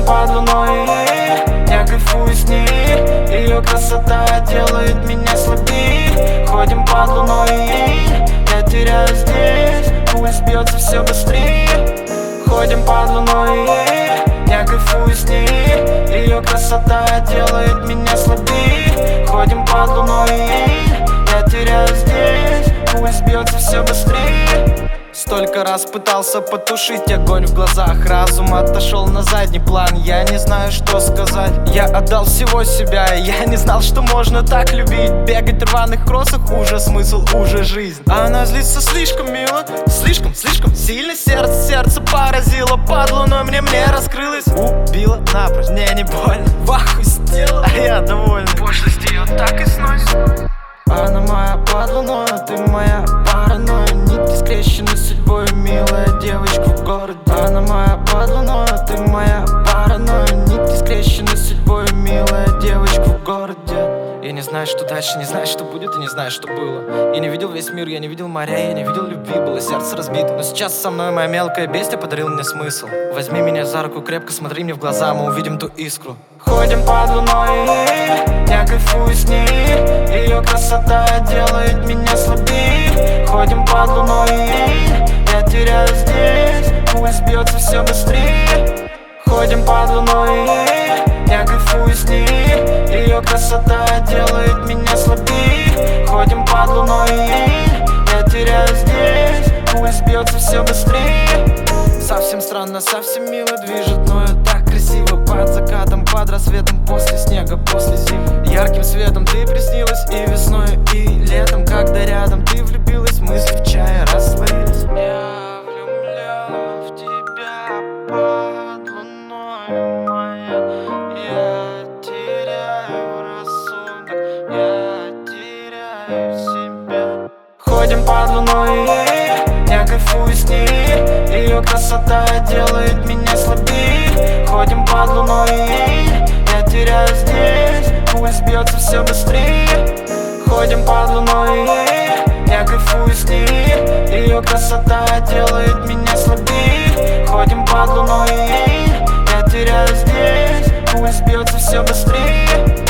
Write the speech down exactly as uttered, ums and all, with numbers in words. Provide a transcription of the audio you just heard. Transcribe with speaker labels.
Speaker 1: под луной, я кайфую с ней. Ее красота делает меня слабее. Ходим под луной, я теряю здесь. Пульс бьется все быстрее. Ходим под луной, я кайфую с ней. Ее красота делает меня слабее. Ходим под луной, я теряю здесь. Пульс бьется все быстрее. Столько раз пытался потушить огонь в глазах. Разум отошел на задний план. Я не знаю, что сказать. Я отдал всего себя. Я не знал, что можно так любить. Бегать в рваных кроссах — уже смысл, уже жизнь. Она злится слишком мило, слишком, слишком сильно. Сердце, сердце поразило. Под луной мне, мне раскрылось. Убила напрочь, мне не больно. В ахуе сделала, а я довольна. Пошлость ее так и сносит. Она моя под луной, а ты моя паранойя. Нитки скрещены судьбой, милая девочка в городе. Она моя под луной, а ты моя паранойя. Нитки скрещены судьбой, милая девочка в городе. Я не знаю, что дальше, не знаю, что будет, и не знаю, что было. Я не видел весь мир, я не видел моря, я не видел любви. Было сердце разбито, но сейчас со мной моя мелкая бестия подарила мне смысл. Возьми меня за руку, крепко смотри мне в глаза, мы увидим ту искру. Ходим под луной, я кайфую с ней. Ее красота делает меня слабее. Ходим под луной, я теряю здесь. Пульс бьется все быстрее. Ходим под луной, я кайфую с ней. Ее красота делает меня слабее. Ходим под луной, я теряю здесь. Пульс бьется все быстрее. Совсем странно, совсем мило движет, но я так красиво. Под закатом, под рассветом, после снега, после зимы. Ярким светом ты приснилась и весной, и летом. Когда рядом ты влюбилась, мысли в чае растворились. Я влюблен в тебя под луной моя. Я теряю рассудок, я теряю себя. Ходим под луной, я кайфую с ней. Ее красота делает меня слабее. Ходим под луной, я теряю здесь. Пульс бьется все быстрее. Ходим под луной, я кайфую с ней. Ее красота делает меня слабее. Ходим под луной, я теряю здесь. Пульс бьется все быстрее.